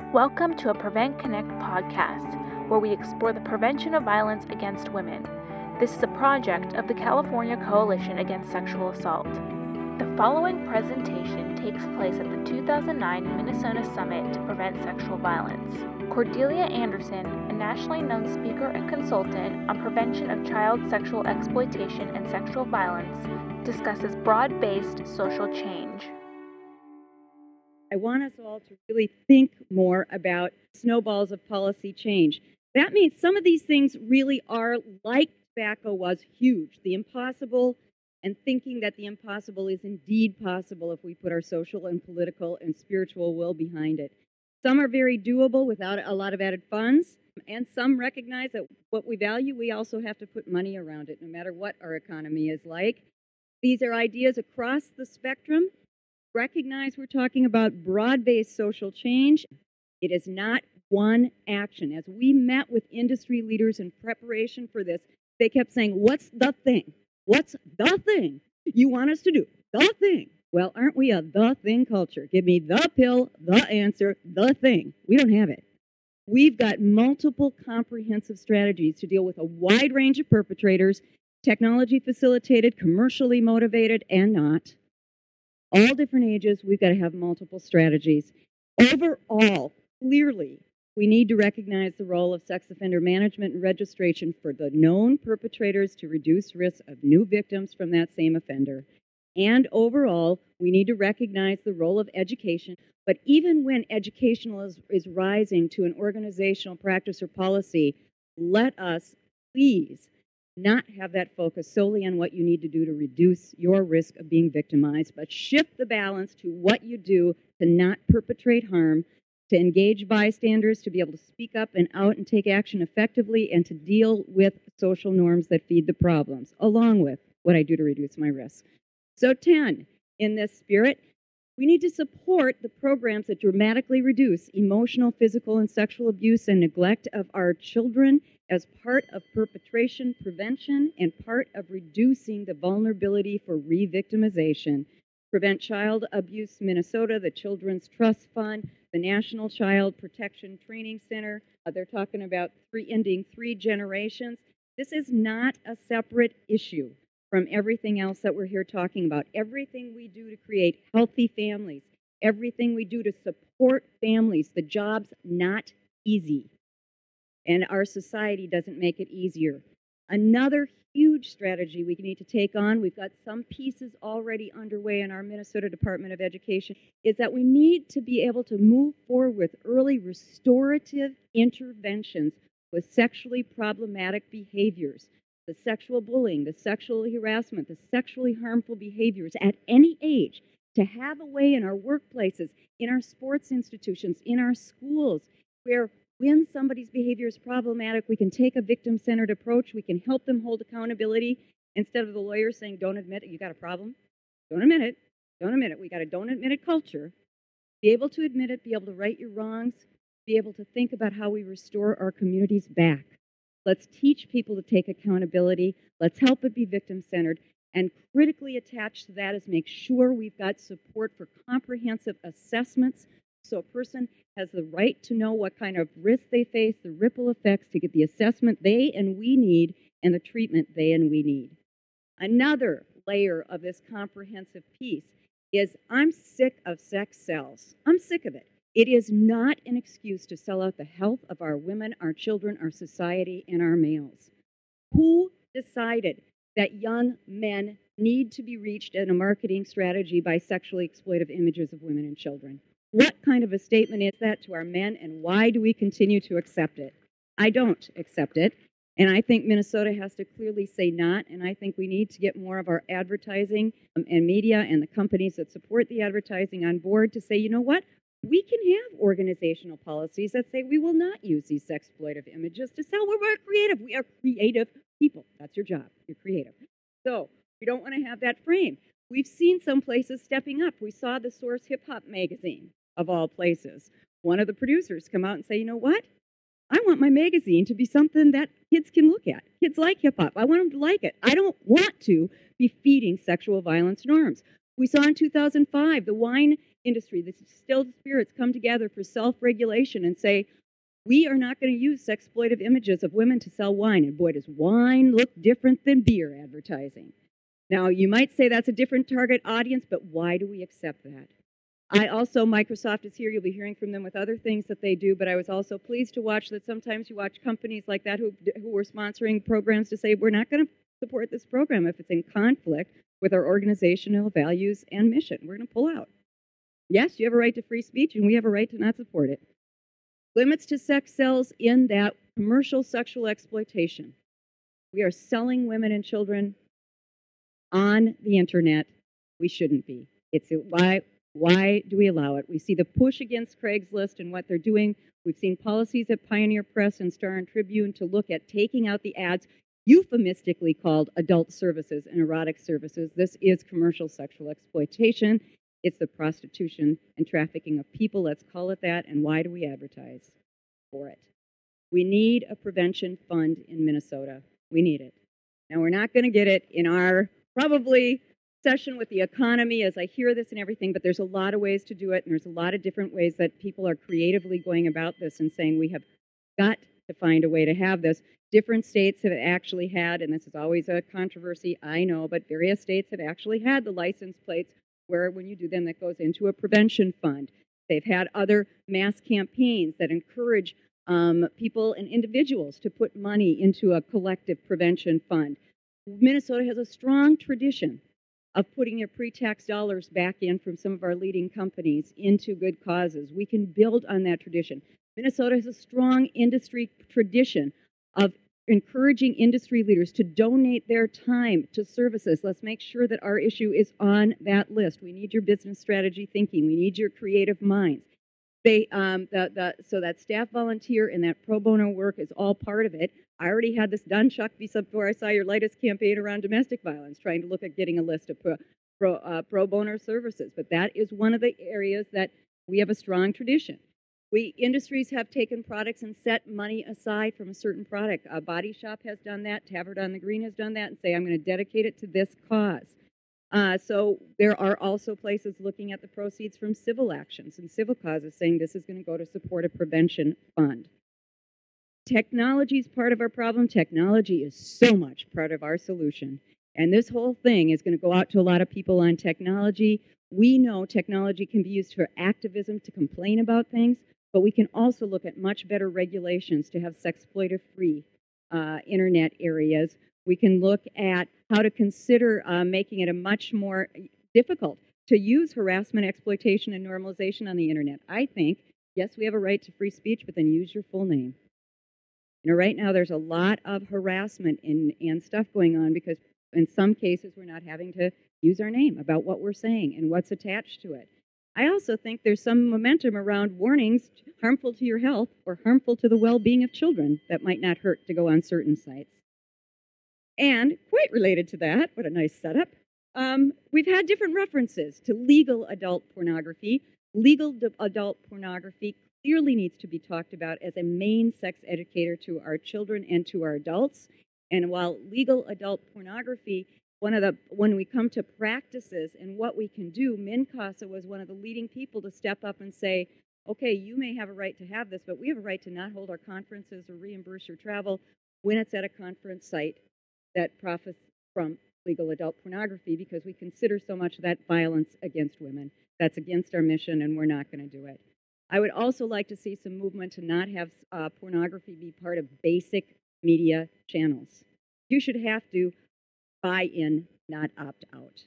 Welcome to a Prevent Connect podcast, where we explore the prevention of violence against women. This is a project of the California Coalition Against Sexual Assault. The following presentation takes place at the 2009 Minnesota Summit to Prevent Sexual Violence. Cordelia Anderson, a nationally known speaker and consultant on prevention of child sexual exploitation and sexual violence, discusses broad-based social change. I want us all to really think more about snowballs of policy change. That means some of these things really are like tobacco was huge. The impossible, and thinking that the impossible is indeed possible if we put our social and political and spiritual will behind it. Some are very doable without a lot of added funds, and some recognize that what we value, we also have to put money around it, no matter what our economy is like. These are ideas across the spectrum. Recognize we're talking about broad-based social change. It is not one action. As we met with industry leaders in preparation for this, they kept saying, what's the thing? What's the thing you want us to do? The thing. Well, aren't we a the thing culture? Give me the pill, the answer, the thing. We don't have it. We've got multiple comprehensive strategies to deal with a wide range of perpetrators, technology facilitated, commercially motivated, and not. All different ages, we've got to have multiple strategies. Overall, clearly, we need to recognize the role of sex offender management and registration for the known perpetrators to reduce risk of new victims from that same offender. And overall, we need to recognize the role of education. But even when educational is rising to an organizational practice or policy, let us please not have that focus solely on what you need to do to reduce your risk of being victimized, but shift the balance to what you do to not perpetrate harm, to engage bystanders, to be able to speak up and out and take action effectively, and to deal with social norms that feed the problems, along with what I do to reduce my risk. So 10, in this spirit, we need to support the programs that dramatically reduce emotional, physical, and sexual abuse and neglect of our children as part of perpetration prevention and part of reducing the vulnerability for re-victimization. Prevent Child Abuse Minnesota, the Children's Trust Fund, the National Child Protection Training Center. They're talking about ending 3 generations. This is not a separate issue from everything else that we're here talking about. Everything we do to create healthy families, everything we do to support families, the job's not easy. And our society doesn't make it easier. Another huge strategy we need to take on, we've got some pieces already underway in our Minnesota Department of Education, is that we need to be able to move forward with early restorative interventions with sexually problematic behaviors, the sexual bullying, the sexual harassment, the sexually harmful behaviors at any age, to have a way in our workplaces, in our sports institutions, in our schools, where when somebody's behavior is problematic, we can take a victim-centered approach. We can help them hold accountability instead of the lawyer saying, don't admit it, you got a problem. Don't admit it. Don't admit it. We got a don't admit it culture. Be able to admit it, be able to right your wrongs, be able to think about how we restore our communities back. Let's teach people to take accountability. Let's help it be victim-centered. And critically attached to that is make sure we've got support for comprehensive assessments so a person has the right to know what kind of risk they face, the ripple effects, to get the assessment they and we need and the treatment they and we need. Another layer of this comprehensive piece is I'm sick of sex sells. I'm sick of it. It is not an excuse to sell out the health of our women, our children, our society, and our males. Who decided that young men need to be reached in a marketing strategy by sexually exploitive images of women and children? What kind of a statement is that to our men, and why do we continue to accept it? I don't accept it, and I think Minnesota has to clearly say not, and I think we need to get more of our advertising and media and the companies that support the advertising on board to say, you know what? We can have organizational policies that say we will not use these sexploitive images to sell. We're creative. We are creative people. That's your job. You're creative. So we don't want to have that frame. We've seen some places stepping up. We saw the Source Hip Hop magazine, of all places. One of the producers come out and say, you know what? I want my magazine to be something that kids can look at. Kids like hip hop. I want them to like it. I don't want to be feeding sexual violence norms. We saw in 2005 the Wine industry, the distilled spirits come together for self-regulation and say, we are not going to use sexploitive images of women to sell wine. And boy, does wine look different than beer advertising. Now, you might say that's a different target audience, but why do we accept that? Microsoft is here. You'll be hearing from them with other things that they do, but I was also pleased to watch that sometimes you watch companies like that who were sponsoring programs to say, we're not going to support this program if it's in conflict with our organizational values and mission. We're going to pull out. Yes, you have a right to free speech, and we have a right to not support it. Limits to sex sells in that commercial sexual exploitation. We are selling women and children on the internet. We shouldn't be. Why do we allow it? We see the push against Craigslist and what they're doing. We've seen policies at Pioneer Press and Star and Tribune to look at taking out the ads euphemistically called adult services and erotic services. This is commercial sexual exploitation. It's the prostitution and trafficking of people. Let's call it that. And why do we advertise for it? We need a prevention fund in Minnesota. We need it. Now, we're not going to get it in our probably session with the economy as I hear this and everything, but there's a lot of ways to do it, and there's a lot of different ways that people are creatively going about this and saying we have got to find a way to have this. Different states have actually had, and this is always a controversy, I know, but various states have actually had the license plates where when you do them, that goes into a prevention fund. They've had other mass campaigns that encourage people and individuals to put money into a collective prevention fund. Minnesota has a strong tradition of putting their pre-tax dollars back in from some of our leading companies into good causes. We can build on that tradition. Minnesota has a strong industry tradition of encouraging industry leaders to donate their time to services. Let's make sure that our issue is on that list. We need your business strategy thinking. We need your creative minds. So that staff volunteer and that pro bono work is all part of it. I already had this done, Chuck, before I saw your latest campaign around domestic violence, trying to look at getting a list of pro bono services. But that is one of the areas that we have a strong tradition. Industries have taken products and set money aside from a certain product. A Body Shop has done that. Tavern on the Green has done that and say, I'm going to dedicate it to this cause. So there are also places looking at the proceeds from civil actions and civil causes saying this is going to go to support a prevention fund. Technology is part of our problem. Technology is so much part of our solution. And this whole thing is going to go out to a lot of people on technology. We know technology can be used for activism to complain about things, but we can also look at much better regulations to have sexploitive-free internet areas. We can look at how to consider making it a much more difficult to use harassment, exploitation, and normalization on the internet. I think, yes, we have a right to free speech, but then use your full name. You know, right now there's a lot of harassment and stuff going on because in some cases we're not having to use our name about what we're saying and what's attached to it. I also think there's some momentum around warnings harmful to your health or harmful to the well-being of children that might not hurt to go on certain sites. And quite related to that, what a nice setup, we've had different references to legal adult pornography. Legal adult pornography clearly needs to be talked about as a main sex educator to our children and to our adults. And while legal adult pornography, when we come to practices and what we can do, MnCASA was one of the leading people to step up and say, okay, you may have a right to have this, but we have a right to not hold our conferences or reimburse your travel when it's at a conference site that profits from legal adult pornography because we consider so much of that violence against women. That's against our mission, and we're not going to do it. I would also like to see some movement to not have pornography be part of basic media channels. You should have to buy in, not opt out.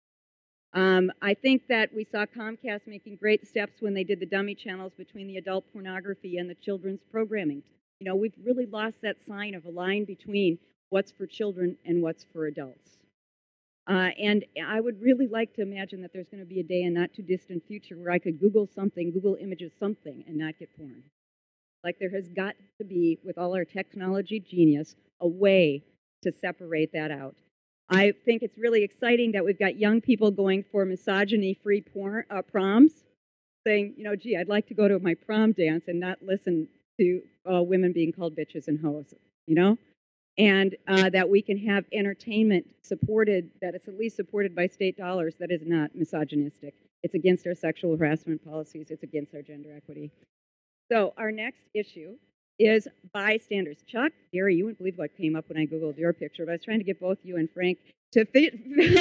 I think that we saw Comcast making great steps when they did the dummy channels between the adult pornography and the children's programming. You know, we've really lost that sign of a line between what's for children and what's for adults. And I would really like to imagine that there's going to be a day in not too distant future where I could Google something, Google images something, and not get porn. Like there has got to be, with all our technology genius, a way to separate that out. I think it's really exciting that we've got young people going for misogyny-free proms, saying, you know, gee, I'd like to go to my prom dance and not listen to women being called bitches and hoes, you know? And that we can have entertainment supported, that it's at least supported by state dollars that is not misogynistic. It's against our sexual harassment policies. It's against our gender equity. So our next issue is bystanders. Chuck, Gary, you wouldn't believe what came up when I Googled your picture, but I was trying to get both you and Frank to fit.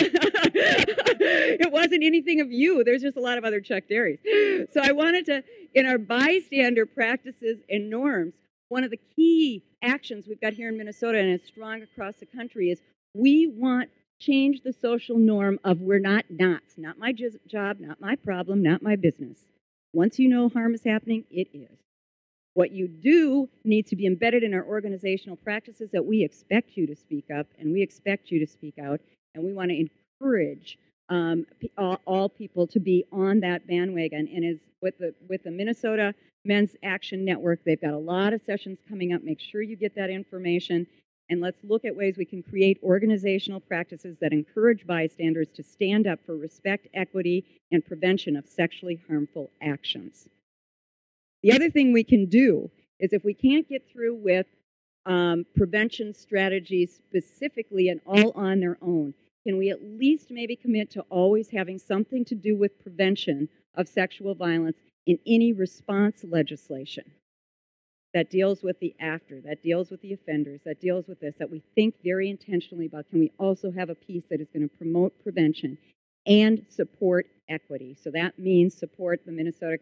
It wasn't anything of you. There's just a lot of other Chuck Derrys. So I wanted to, in our bystander practices and norms, one of the key actions we've got here in Minnesota, and it's strong across the country, is we want to change the social norm of we're not nots. Not my job, not my problem, not my business. Once you know harm is happening, it is. What you do needs to be embedded in our organizational practices, that we expect you to speak up and we expect you to speak out, and we want to encourage all people to be on that bandwagon. And as with the Minnesota Men's Action Network, they've got a lot of sessions coming up. Make sure you get that information, and let's look at ways we can create organizational practices that encourage bystanders to stand up for respect, equity, and prevention of sexually harmful actions. The other thing we can do is, if we can't get through with prevention strategies specifically and all on their own, can we at least maybe commit to always having something to do with prevention of sexual violence in any response legislation that deals with the after, that deals with the offenders, that deals with this, that we think very intentionally about? Can we also have a piece that is going to promote prevention and support equity? So that means support the Minnesota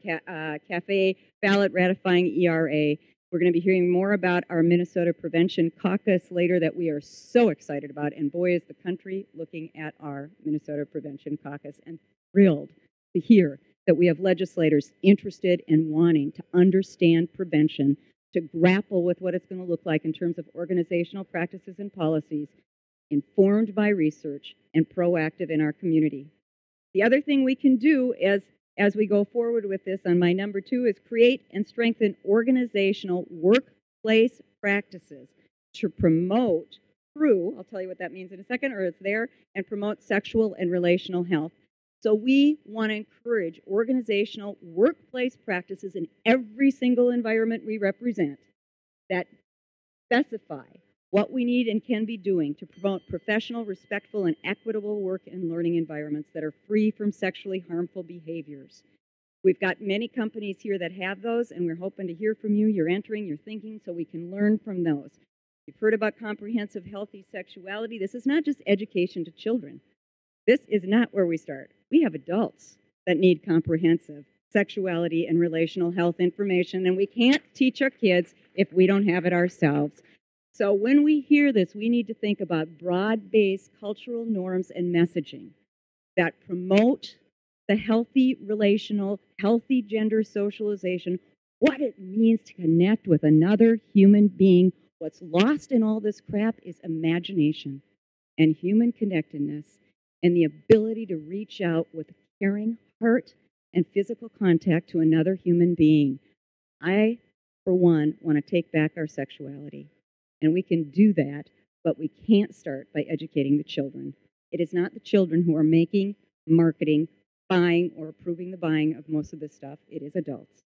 CAFE ballot ratifying ERA. We're going to be hearing more about our Minnesota Prevention Caucus later that we are so excited about. And boy, is the country looking at our Minnesota Prevention Caucus and thrilled to hear that we have legislators interested in wanting to understand prevention, to grapple with what it's going to look like in terms of organizational practices and policies, informed by research and proactive in our community. The other thing we can do is, as we go forward with this, on my number 2, is create and strengthen organizational workplace practices to promote through, I'll tell you what that means in a second, or it's there, and promote sexual and relational health. So we want to encourage organizational workplace practices in every single environment we represent that specify what we need and can be doing to promote professional, respectful, and equitable work and learning environments that are free from sexually harmful behaviors. We've got many companies here that have those, and we're hoping to hear from you. You're entering, you're thinking, so we can learn from those. You've heard about comprehensive healthy sexuality. This is not just education to children. This is not where we start. We have adults that need comprehensive sexuality and relational health information, and we can't teach our kids if we don't have it ourselves. So when we hear this, we need to think about broad-based cultural norms and messaging that promote the healthy relational, healthy gender socialization, what it means to connect with another human being. What's lost in all this crap is imagination and human connectedness and the ability to reach out with caring heart and physical contact to another human being. I, for one, want to take back our sexuality. And we can do that, but we can't start by educating the children. It is not the children who are making, marketing, buying, or approving the buying of most of this stuff. It is adults.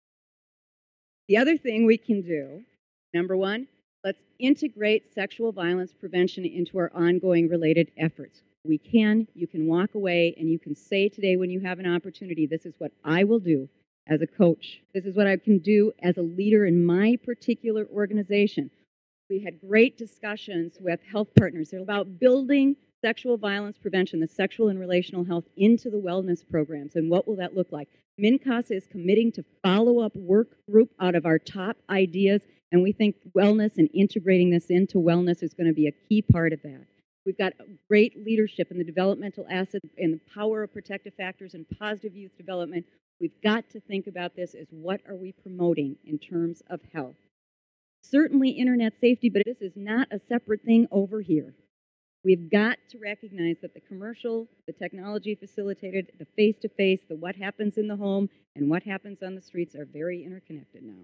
The other thing we can do, number 1, let's integrate sexual violence prevention into our ongoing related efforts. You can walk away and you can say today when you have an opportunity, this is what I will do as a coach. This is what I can do as a leader in my particular organization. We had great discussions with health partners about building sexual violence prevention, the sexual and relational health, into the wellness programs. And what will that look like? MnCASA is committing to follow-up work group out of our top ideas, and we think wellness and integrating this into wellness is going to be a key part of that. We've got great leadership in the developmental asset and the power of protective factors and positive youth development. We've got to think about this as what are we promoting in terms of health. Certainly internet safety, but this is not a separate thing over here. We've got to recognize that the commercial, the technology facilitated, the face-to-face, the what happens in the home and what happens on the streets are very interconnected now.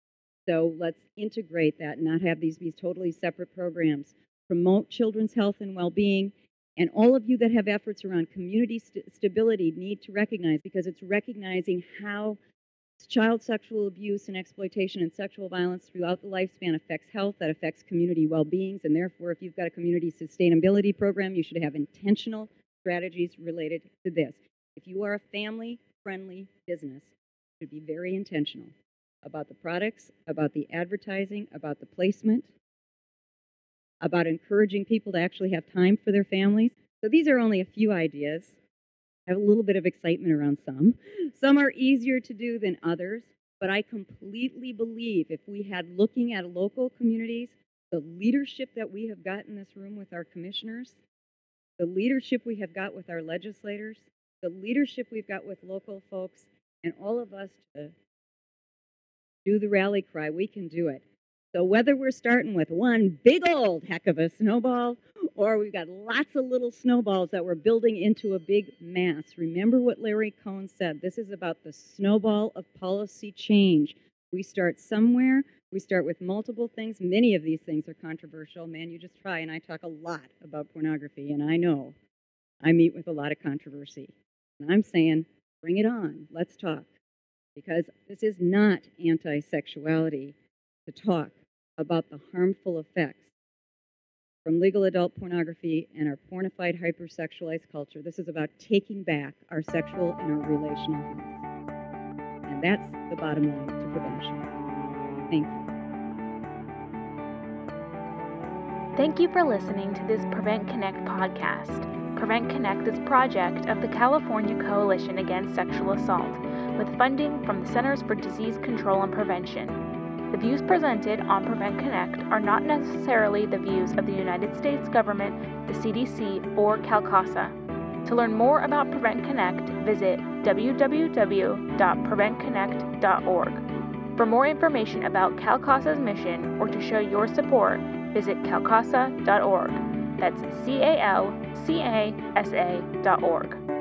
So let's integrate that and not have these be totally separate programs. Promote children's health and well-being. And all of you that have efforts around community stability need to recognize, because it's recognizing how child sexual abuse and exploitation and sexual violence throughout the lifespan affects health, that affects community well-beings, and therefore if you've got a community sustainability program, you should have intentional strategies related to this. If you are a family child-friendly business should be very intentional about the products, about the advertising, about the placement, about encouraging people to actually have time for their families. So these are only a few ideas. I have a little bit of excitement around some. Some are easier to do than others, but I completely believe if we had looking at local communities, the leadership that we have got in this room with our commissioners, the leadership we have got with our legislators, the leadership we've got with local folks, and all of us to do the rally cry, we can do it. So whether we're starting with one big old heck of a snowball, or we've got lots of little snowballs that we're building into a big mass, remember what Larry Cohn said. This is about the snowball of policy change. We start somewhere. We start with multiple things. Many of these things are controversial. Man, you just try, and I talk a lot about pornography, and I know I meet with a lot of controversy. And I'm saying, bring it on. Let's talk. Because this is not anti-sexuality to talk about the harmful effects from legal adult pornography and our pornified, hypersexualized culture. This is about taking back our sexual and our relational health. And that's the bottom line to prevention. Thank you. Thank you for listening to this Prevent Connect podcast. Prevent Connect is a project of the California Coalition Against Sexual Assault, with funding from the Centers for Disease Control and Prevention. The views presented on Prevent Connect are not necessarily the views of the United States government, the CDC, or CalCASA. To learn more about Prevent Connect, visit www.preventconnect.org. For more information about CalCASA's mission or to show your support, visit calcasa.org. That's CalCasa.org.